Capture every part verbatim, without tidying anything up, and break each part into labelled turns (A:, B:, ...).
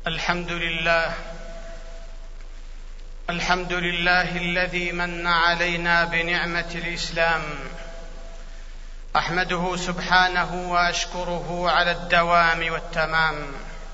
A: الحمد لله الحمد لله الذي من علينا بنعمة الإسلام. أحمده سبحانه وأشكره على الدوام والتمام،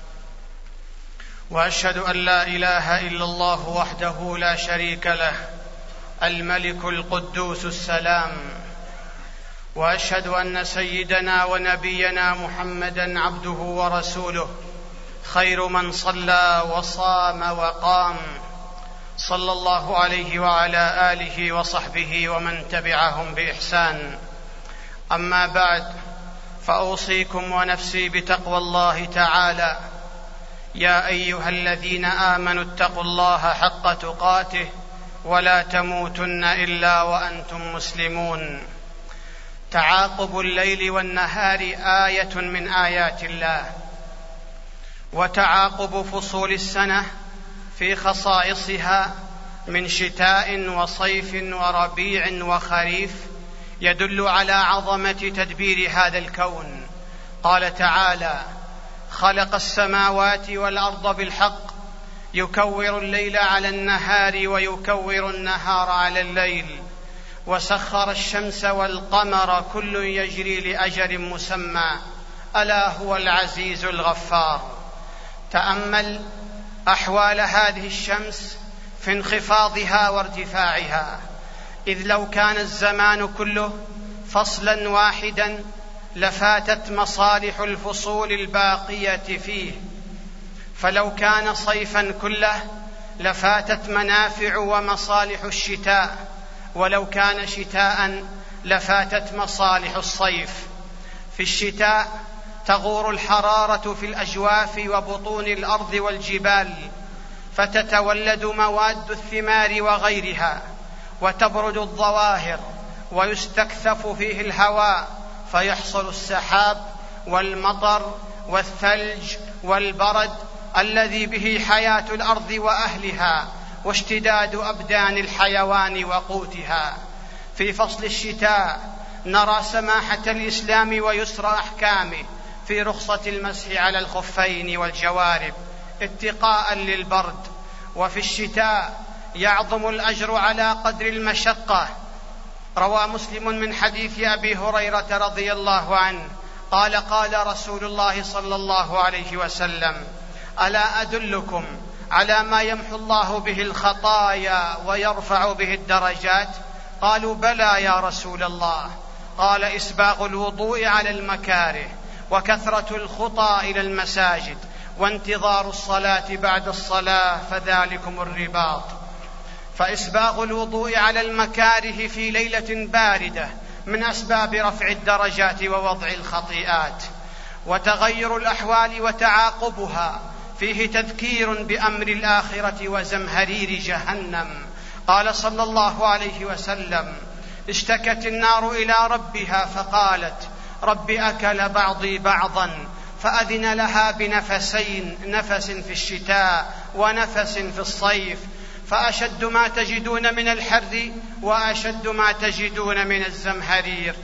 A: وأشهد أن لا إله إلا الله وحده لا شريك له الملك القدوس السلام، وأشهد أن سيدنا ونبينا محمدًا عبده ورسوله، خير من صلى وصام وقام، صلى الله عليه وعلى آله وصحبه ومن تبعهم بإحسان. أما بعد، فأوصيكم ونفسي بتقوى الله تعالى. يا أيها الذين آمنوا اتقوا الله حق تقاته ولا تموتن إلا وأنتم مسلمون. تعاقب الليل والنهار آية من آيات الله، وتعاقب فصول السنة في خصائصها من شتاء وصيف وربيع وخريف يدل على عظمة تدبير هذا الكون. قال تعالى: خلق السماوات والأرض بالحق يكور الليل على النهار ويكور النهار على الليل، وسخر الشمس والقمر كل يجري لأجل مسمى، ألا هو العزيز الغفار. تأمل أحوال هذه الشمس في انخفاضها وارتفاعها، إذ لو كان الزمان كله فصلا واحدا لفاتت مصالح الفصول الباقية فيه، فلو كان صيفا كله لفاتت منافع ومصالح الشتاء، ولو كان شتاء لفاتت مصالح الصيف. في الشتاء تغور الحرارة في الأجواف وبطون الأرض والجبال، فتتولد مواد الثمار وغيرها، وتبرد الظواهر، ويستكثف فيه الهواء، فيحصل السحاب والمطر والثلج والبرد الذي به حياة الأرض وأهلها، واشتداد أبدان الحيوان وقوتها. في فصل الشتاء نرى سماحة الإسلام ويسر أحكامه في رخصة المسح على الخفين والجوارب اتقاء للبرد. وفي الشتاء يعظم الأجر على قدر المشقة. روى مسلم من حديث أبي هريرة رضي الله عنه قال: قال رسول الله صلى الله عليه وسلم: ألا أدلكم على ما يمحو الله به الخطايا ويرفع به الدرجات؟ قالوا: بلى يا رسول الله. قال: إسباغ الوضوء على المكاره، وكثرة الخطى إلى المساجد، وانتظار الصلاة بعد الصلاة، فذلكم الرباط. فإسباغ الوضوء على المكاره في ليلة باردة من أسباب رفع الدرجات ووضع الخطيئات. وتغير الأحوال وتعاقبها فيه تذكير بأمر الآخرة وزمهرير جهنم. قال صلى الله عليه وسلم: اشتكت النار إلى ربها فقالت: رب أكل بعضي بعضا، فأذن لها بنفسين، نفس في الشتاء ونفس في الصيف، فأشد ما تجدون من الحر وأشد ما تجدون من الزمهرير.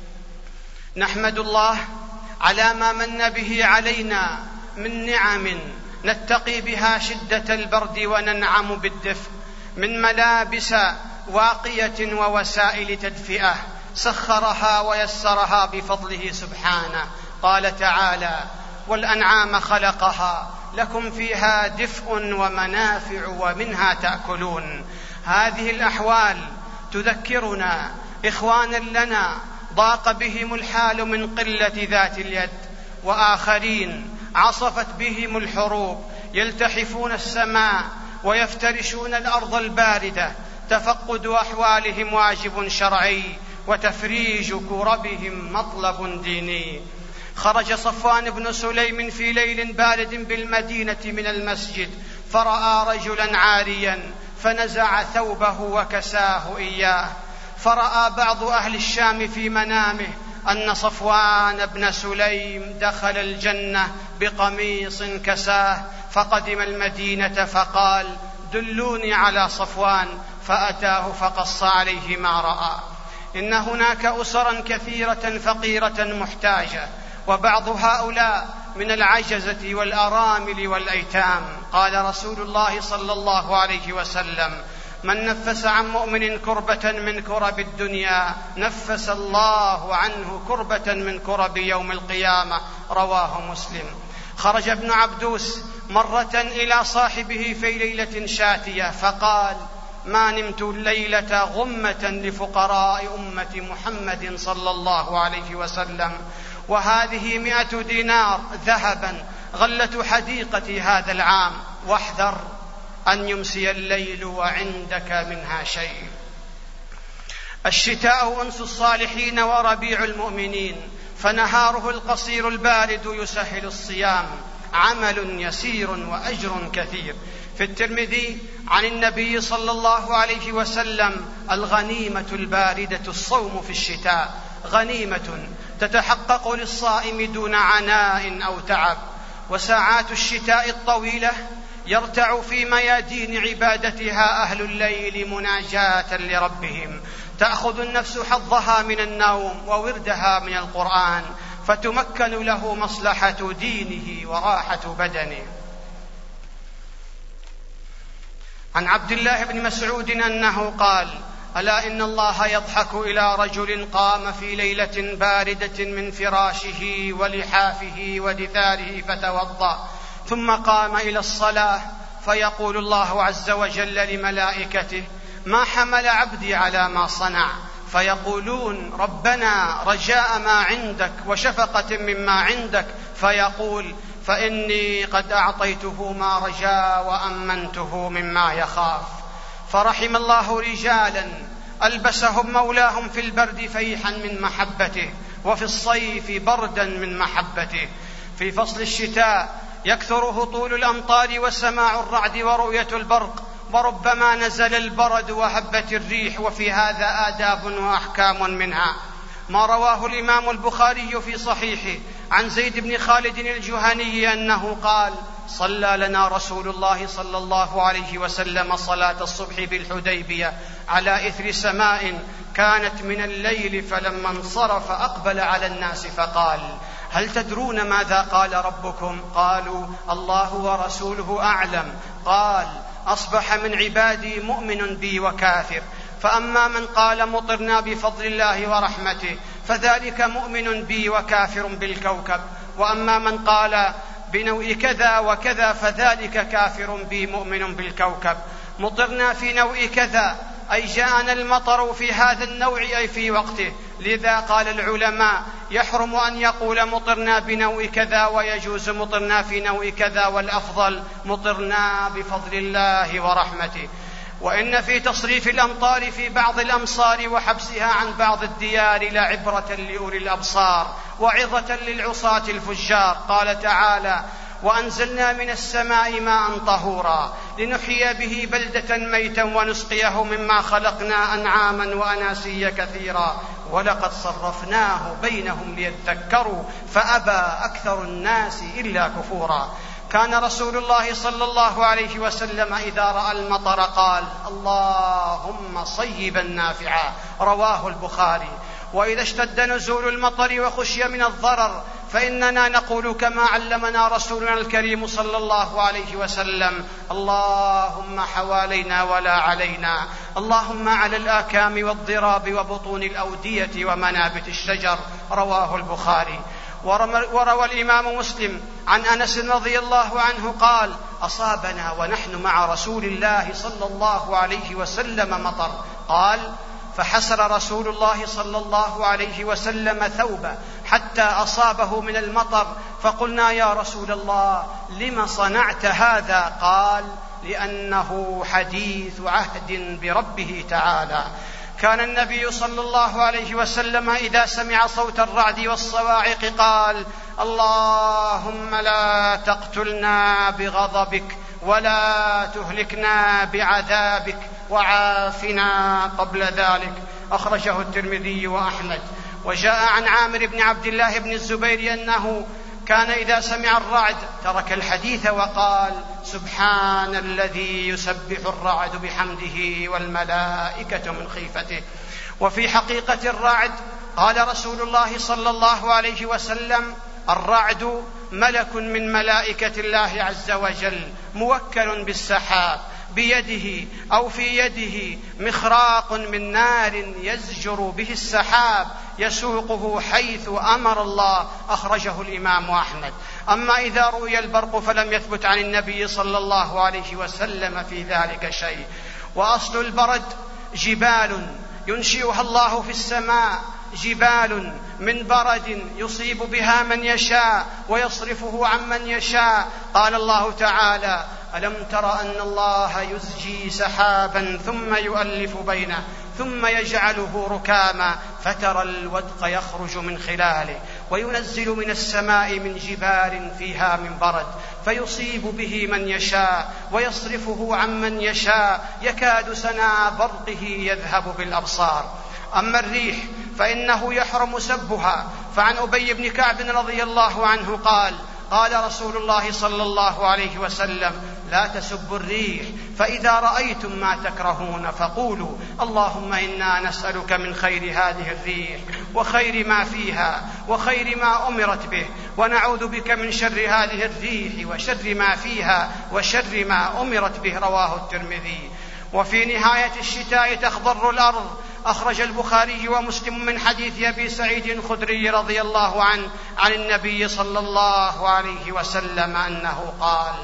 A: نحمد الله على ما من به علينا من نعم نتقي بها شدة البرد وننعم بالدفء، من ملابس واقية ووسائل تدفئة سخرها ويسرها بفضله سبحانه. قال تعالى: والأنعام خلقها لكم فيها دفء ومنافع ومنها تأكلون. هذه الأحوال تذكرنا إخوانا لنا ضاق بهم الحال من قلة ذات اليد، وآخرين عصفت بهم الحروب يلتحفون السماء ويفترشون الأرض الباردة. تفقد أحوالهم واجب شرعي، وتفريج كربهم مطلب ديني. خرج صفوان بن سليم في ليل بارد بالمدينة من المسجد، فرأى رجلا عاريا فنزع ثوبه وكساه إياه. فرأى بعض أهل الشام في منامه أن صفوان بن سليم دخل الجنة بقميص كساه، فقدم المدينة فقال: دلوني على صفوان، فأتاه فقص عليه ما رأى. إن هناك أسرا كثيرة فقيرة محتاجة، وبعض هؤلاء من العجزة والأرامل والأيتام. قال رسول الله صلى الله عليه وسلم: من نفس عن مؤمن كربة من كرب الدنيا نفس الله عنه كربة من كرب يوم القيامة. رواه مسلم. خرج ابن عبدوس مرة إلى صاحبه في ليلة شاتية فقال: ما نمت الليلة غمة لفقراء أمة محمد صلى الله عليه وسلم، وهذه مئة دينار ذهبا غلة حديقتي هذا العام، واحذر أن يمسي الليل وعندك منها شيء. الشتاء أنس الصالحين وربيع المؤمنين، فنهاره القصير البارد يسهل الصيام، عمل يسير وأجر كثير. في الترمذي عن النبي صلى الله عليه وسلم: الغنيمة الباردة الصوم في الشتاء، غنيمة تتحقق للصائم دون عناء أو تعب. وساعات الشتاء الطويلة يرتع في ميادين عبادتها أهل الليل مناجاة لربهم، تأخذ النفس حظها من النوم ووردها من القرآن، فتمكن له مصلحة دينه وراحة بدنه. عن عبد الله بن مسعود أنه قال: ألا إن الله يضحك إلى رجل قام في ليلة باردة من فراشه ولحافه ودثاره فتوضأ، ثم قام إلى الصلاة، فيقول الله عز وجل لملائكته: ما حمل عبدي على ما صنع؟ فيقولون: ربنا رجاء ما عندك وشفقة مما عندك. فيقول: فإني قد أعطيته ما رجا وأمنته مما يخاف. فرحم الله رجالا ألبسهم مولاهم في البرد فيحا من محبته، وفي الصيف بردا من محبته. في فصل الشتاء يكثر هطول الأمطار وسماع الرعد ورؤية البرق، وربما نزل البرد وهبت الريح، وفي هذا آداب وأحكام منها ما رواه الإمام البخاري في صحيحه عن زيد بن خالد الجهني أنه قال: صلى لنا رسول الله صلى الله عليه وسلم صلاة الصبح بالحديبية على إثر سماء كانت من الليل، فلما انصرف أقبل على الناس فقال: هل تدرون ماذا قال ربكم؟ قالوا: الله ورسوله أعلم. قال: أصبح من عبادي مؤمن بي وكافر، فأما من قال مطرنا بفضل الله ورحمته فذلك مؤمن بي وكافر بالكوكب، وأما من قال بنوع كذا وكذا فذلك كافر بي مؤمن بالكوكب. مطرنا في نوع كذا أي جاءنا المطر في هذا النوع أي في وقته، لذا قال العلماء: يحرم أن يقول مطرنا بنوع كذا، ويجوز مطرنا في نوع كذا، والأفضل مطرنا بفضل الله ورحمته. وإن في تصريف الأمطار في بعض الأمصار وحبسها عن بعض الديار لعبرة لأولي الأبصار وعظة للعصاة الفجار. قال تعالى: وأنزلنا من السماء ماء طهورا لنحيي به بلدة ميتا ونسقيه مما خلقنا أنعاما وأناسيا كثيرا ولقد صرفناه بينهم ليذكروا فأبى أكثر الناس إلا كفورا. كان رسول الله صلى الله عليه وسلم إذا رأى المطر قال: اللهم صيبا نافعا. رواه البخاري. وإذا اشتد نزول المطر وخشي من الضرر فإننا نقول كما علمنا رسولنا الكريم صلى الله عليه وسلم: اللهم حوالينا ولا علينا، اللهم على الآكام والضراب وبطون الأودية ومنابت الشجر. رواه البخاري. وروى الإمام مسلم عن أنس رضي الله عنه قال: أصابنا ونحن مع رسول الله صلى الله عليه وسلم مطر. قال: فحسر رسول الله صلى الله عليه وسلم ثوبا حتى أصابه من المطر، فقلنا: يا رسول الله لم صنعت هذا؟ قال: لأنه حديث عهد بربه تعالى. كان النبي صلى الله عليه وسلم إذا سمع صوت الرعد والصواعق قال: اللهم لا تقتلنا بغضبك ولا تهلكنا بعذابك وعافنا قبل ذلك. أخرجه الترمذي وأحمد. وجاء عن عامر بن عبد الله بن الزبير أنه كان إذا سمع الرعد ترك الحديث وقال: سبحان الذي يسبح الرعد بحمده والملائكة من خيفته. وفي حقيقة الرعد قال رسول الله صلى الله عليه وسلم: الرعد ملك من ملائكة الله عز وجل موكل بالسحاب، بيده أو في يده مخراق من نار يزجر به السحاب يسوقه حيث أمر الله. أخرجه الإمام أحمد. أما إذا رؤي البرق فلم يثبت عن النبي صلى الله عليه وسلم في ذلك شيء. وأصل البرد جبال ينشئها الله في السماء، جبال من برد يصيب بها من يشاء ويصرفه عن من يشاء. قال الله تعالى: ألم تر أن الله يزجي سحابا ثم يؤلف بينه ثم يجعله ركاما فترى الودق يخرج من خلاله وينزل من السماء من جبال فيها من برد فيصيب به من يشاء ويصرفه عن من يشاء يكاد سنا برقه يذهب بالأبصار. أما الريح فإنه يحرم سبها. فعن أبي بن كعب رضي الله عنه قال: قال رسول الله صلى الله عليه وسلم: لا تسبوا الريح، فإذا رأيتم ما تكرهون فقولوا: اللهم إنا نسألك من خير هذه الريح وخير ما فيها وخير ما أمرت به، ونعوذ بك من شر هذه الريح وشر ما فيها وشر ما أمرت به. رواه الترمذي. وفي نهاية الشتاء تخضر الأرض. أخرج البخاري ومسلم من حديث أبي سعيد الخدري رضي الله عنه عن النبي صلى الله عليه وسلم أنه قال: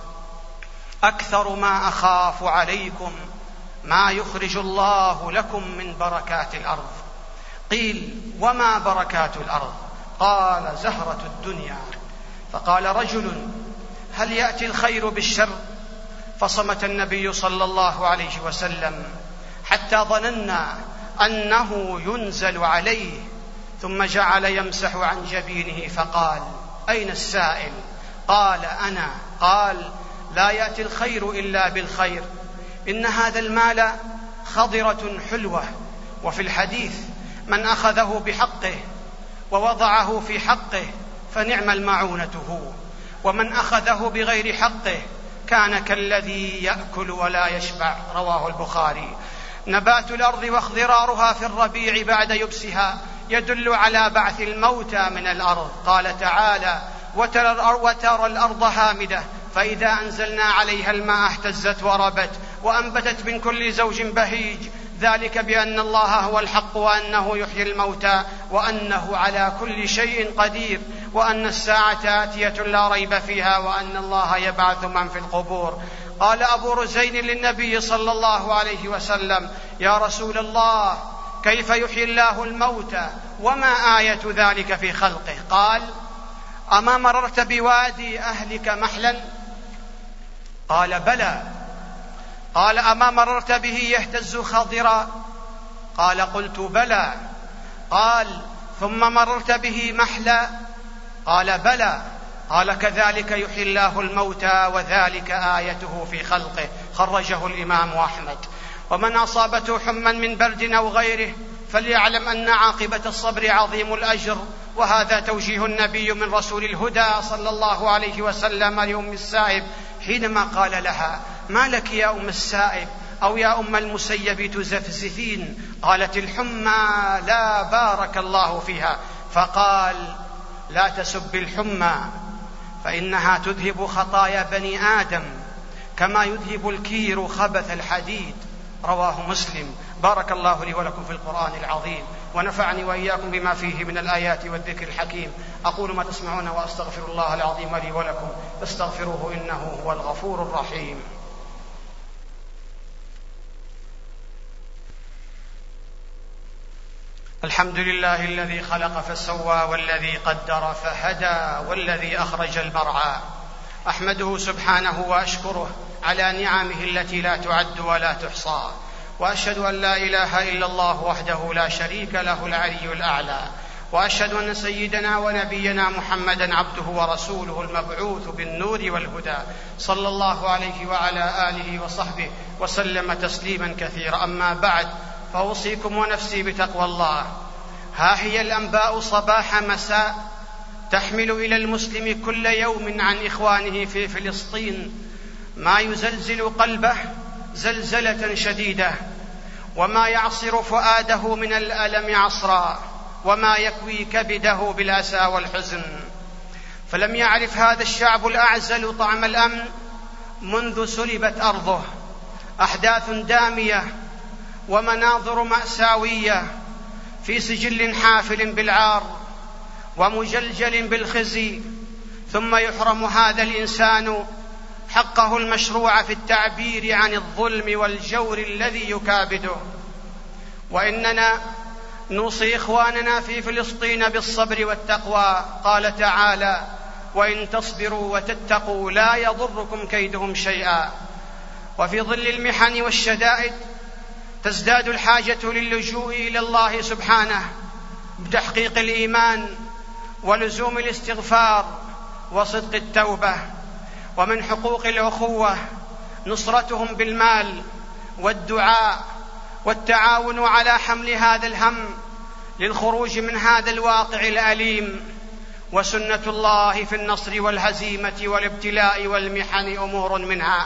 A: أكثر ما أخاف عليكم ما يخرج الله لكم من بركات الأرض. قيل: وما بركات الأرض؟ قال: زهرة الدنيا. فقال رجل: هل يأتي الخير بالشر؟ فصمت النبي صلى الله عليه وسلم حتى ظننا أنه ينزل عليه، ثم جعل يمسح عن جبينه فقال: أين السائل؟ قال: أنا. قال: لا يأتي الخير إلا بالخير، إن هذا المال خضرة حلوة. وفي الحديث: من أخذه بحقه ووضعه في حقه فنعم المعونة هو، ومن أخذه بغير حقه كان كالذي يأكل ولا يشبع. رواه البخاري. نبات الأرض واخضرارها في الربيع بعد يبسها يدل على بعث الموتى من الأرض. قال تعالى: وترى الأرض هامدة فإذا أنزلنا عليها الماء اهتزت وربت وأنبتت من كل زوج بهيج، ذلك بأن الله هو الحق وأنه يحيي الموتى وأنه على كل شيء قدير وأن الساعة آتية لا ريب فيها وأن الله يبعث من في القبور. قال أبو رزين للنبي صلى الله عليه وسلم: يا رسول الله، كيف يحيي الله الموتى وما آية ذلك في خلقه؟ قال: أما مررت بوادي أهلك محلا؟ قال: بلى. قال: أما مررت به يهتز خضرا؟ قال: قلت بلى. قال: ثم مررت به محلا؟ قال: بلى. قال: كذلك يحيي الله الموتى وذلك آيته في خلقه. خرجه الإمام أحمد. ومن أصابته حمى من برد أو غيره فليعلم أن عاقبة الصبر عظيم الأجر. وهذا توجيه النبي من رسول الهدى صلى الله عليه وسلم لأم السائب حينما قال لها: ما لك يا أم السائب أو يا أم المسيب تزفزفين؟ قالت: الحمى لا بارك الله فيها. فقال: لا تسب الحمى فإنها تذهب خطايا بني آدم كما يذهب الكير خبث الحديد. رواه مسلم. بارك الله لي ولكم في القرآن العظيم، ونفعني وإياكم بما فيه من الآيات والذكر الحكيم. أقول ما تسمعون وأستغفر الله العظيم لي ولكم فاستغفروه إنه هو الغفور الرحيم. الحمد لله الذي خلق فسوى والذي قدر فهدى والذي أخرج المرعى. أحمده سبحانه وأشكره على نعمه التي لا تعد ولا تحصى، وأشهد أن لا إله إلا الله وحده لا شريك له العلي الأعلى، وأشهد أن سيدنا ونبينا محمدا عبده ورسوله المبعوث بالنور والهدى، صلى الله عليه وعلى آله وصحبه وسلم تسليما كثيرا. أما بعد، فأوصيكم ونفسي بتقوى الله. ها هي الأنباء صباح مساء تحمل إلى المسلم كل يوم عن إخوانه في فلسطين ما يزلزل قلبه زلزلة شديدة، وما يعصر فؤاده من الألم عصرا، وما يكوي كبده بالأسى والحزن. فلم يعرف هذا الشعب الأعزل طعم الأمن منذ سلبت أرضه. أحداث دامية ومناظر مأساوية في سجل حافل بالعار ومجلجل بالخزي، ثم يحرم هذا الإنسان حقه المشروع في التعبير عن الظلم والجور الذي يكابده. وإننا نوصي إخواننا في فلسطين بالصبر والتقوى. قال تعالى: وإن تصبروا وتتقوا لا يضركم كيدهم شيئا. وفي ظل المحن والشدائد تزداد الحاجة للجوء إلى الله سبحانه بتحقيق الإيمان ولزوم الاستغفار وصدق التوبة. ومن حقوق الأخوة نصرتهم بالمال والدعاء والتعاون على حمل هذا الهم للخروج من هذا الواقع الأليم. وسنة الله في النصر والهزيمة والابتلاء والمحن أمور منها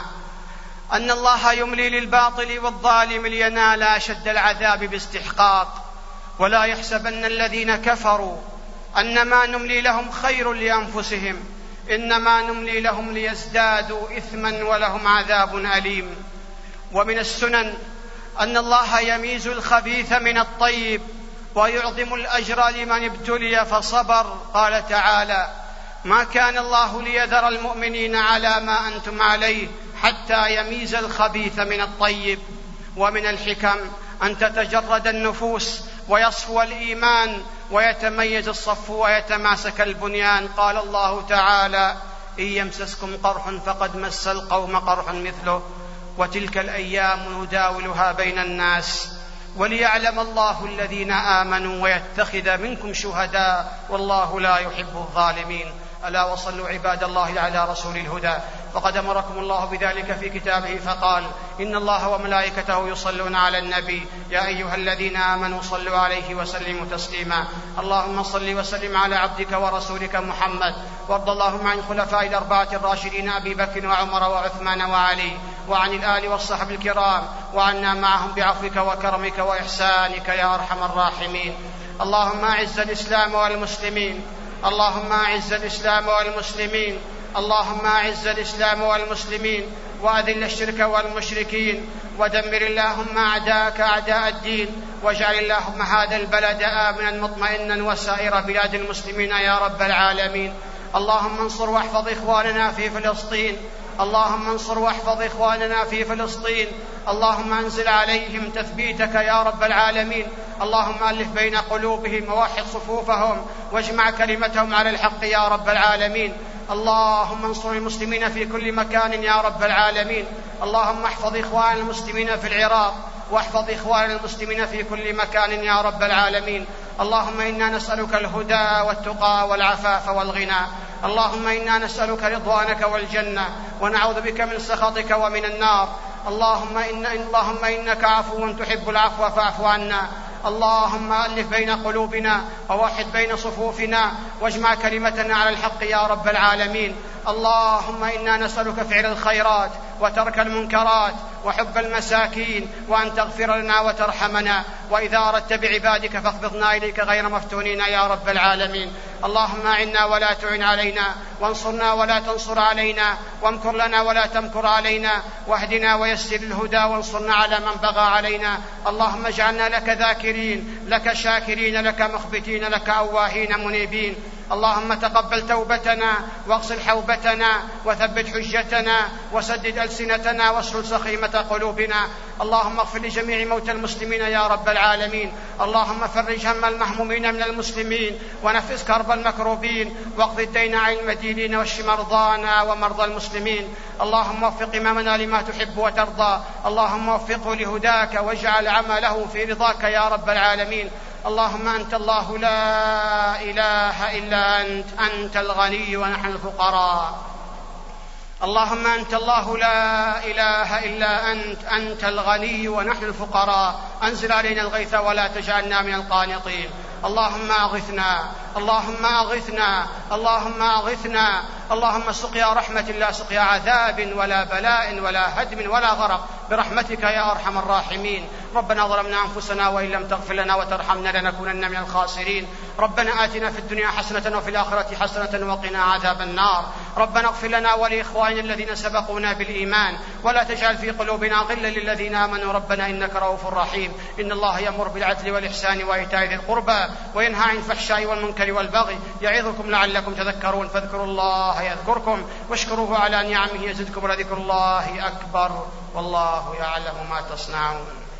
A: أن الله يملي للباطل والظالم لينال أشد العذاب باستحقاق. ولا يحسبن الذين كفروا أنما نملي لهم خير لأنفسهم، إنما نملي لهم ليزدادوا إثما ولهم عذاب أليم. ومن السنن أن الله يميز الخبيث من الطيب ويعظم الأجر لمن ابتلي فصبر. قال تعالى: ما كان الله ليذر المؤمنين على ما أنتم عليه حتى يميز الخبيث من الطيب. ومن الحكم أن تتجرد النفوس ويصفو الإيمان ويتميز الصف ويتماسك البنيان. قال الله تعالى: إن يمسسكم قرح فقد مس القوم قرح مثله وتلك الأيام نداولها بين الناس وليعلم الله الذين آمنوا ويتخذ منكم شهداء والله لا يحب الظالمين. ألا وصلوا عباد الله على رسول الهدى، فقد أمركم الله بذلك في كتابه فقال: إن الله وملائكته يصلون على النبي يا أيها الذين آمنوا صلوا عليه وسلموا تسليما. اللهم صل وسلم على عبدك ورسولك محمد، وارض اللهم عن الخلفاء الأربعة الراشدين أبي بكر وعمر وعثمان وعلي، وعن الآل والصحب الكرام، وعنا معهم بعفوك وكرمك وإحسانك يا أرحم الراحمين. اللهم أعز الإسلام والمسلمين، اللهم أعز الإسلام والمسلمين، اللهم أعز الإسلام والمسلمين، وأذل الشرك والمشركين، ودمر اللهم أعداءك أعداء الدين، واجعل اللهم هذا البلد آمنا مطمئنا وسائر بلاد المسلمين يا رب العالمين. اللهم انصر واحفظ إخواننا في فلسطين، اللهم انصر واحفظ إخواننا في فلسطين، اللهم انزل عليهم تثبيتك يا رب العالمين. اللهم ألف بين قلوبهم ووحد صفوفهم واجمع كلمتهم على الحق يا رب العالمين. اللهم انصر المسلمين في كل مكان يا رب العالمين. اللهم احفظ إخوان المسلمين في العراق، واحفظ إخوان المسلمين في كل مكان يا رب العالمين. اللهم إنا نسألك الهدى والتقى والعفاف والغنى. اللهم إنا نسألك رضوانك والجنة، ونعوذ بك من سخطك ومن النار. اللهم, إن اللهم إنك عفو تحب العفو فاعف عنا. اللهم ألف بين قلوبنا ووحد بين صفوفنا واجمع كلمتنا على الحق يا رب العالمين. اللهم إنا نسألك فعل الخيرات وترك المنكرات وحب المساكين، وأن تغفر لنا وترحمنا، وإذا أردت بعبادك فاقبضنا إليك غير مفتونين يا رب العالمين. اللهم أعنا ولا تعن علينا، وانصرنا ولا تنصر علينا، وامكر لنا ولا تمكر علينا، واهدنا ويسر الهدى وانصرنا على من بغى علينا. اللهم اجعلنا لك ذاكرين، لك شاكرين، لك مخبتين، لك أواهين منيبين. اللهم تقبل توبتنا واغسل حوبتنا وثبت حجتنا وسدد ألسنتنا واسلل سخيمة قلوبنا. اللهم اغفر لجميع موتى المسلمين يا رب العالمين. اللهم فرج هم المهمومين من المسلمين، ونفس كرب المكروبين، واقض الدين عن المدينين، واشف مرضانا ومرضى المسلمين. اللهم وفق إمامنا لما تحب وترضى، اللهم وفقه لهداك واجعل عمله في رضاك يا رب العالمين. اللهم أنت الله لا إله إلا أنت، أنت الغني ونحن الفقراء. اللهم أنت الله لا إله إلا أنت، أنت الغني ونحن الفقراء. أنزل علينا الغيث ولا تجعلنا من القانطين. اللهم أغثنا، اللهم أغثنا، اللهم أغثنا. اللهم سقيا رحمة لا سقيا عذاب ولا بلاء ولا هدم ولا غرق، برحمتك يا أرحم الراحمين. ربنا ظلمنا أنفسنا وإن لم تغفر لنا وترحمنا لنكونن من الخاسرين. ربنا آتنا في الدنيا حسنة وفي الآخرة حسنة وقنا عذاب النار. ربنا اغفر لنا ولإخواننا الذين سبقونا بالإيمان ولا تجعل في قلوبنا غلا للذين آمنوا ربنا إنك رؤوف رحيم. إن الله يأمر بالعدل والإحسان وإيتاء ذي القربى وينهى عن الفحشاء والمنكر والبغي يعظكم لعلكم تذكرون. فاذكروا الله يذكركم واشكروه على نعمه يزدكم ولذكر الله أكبر والله يعلم ما تصنعون.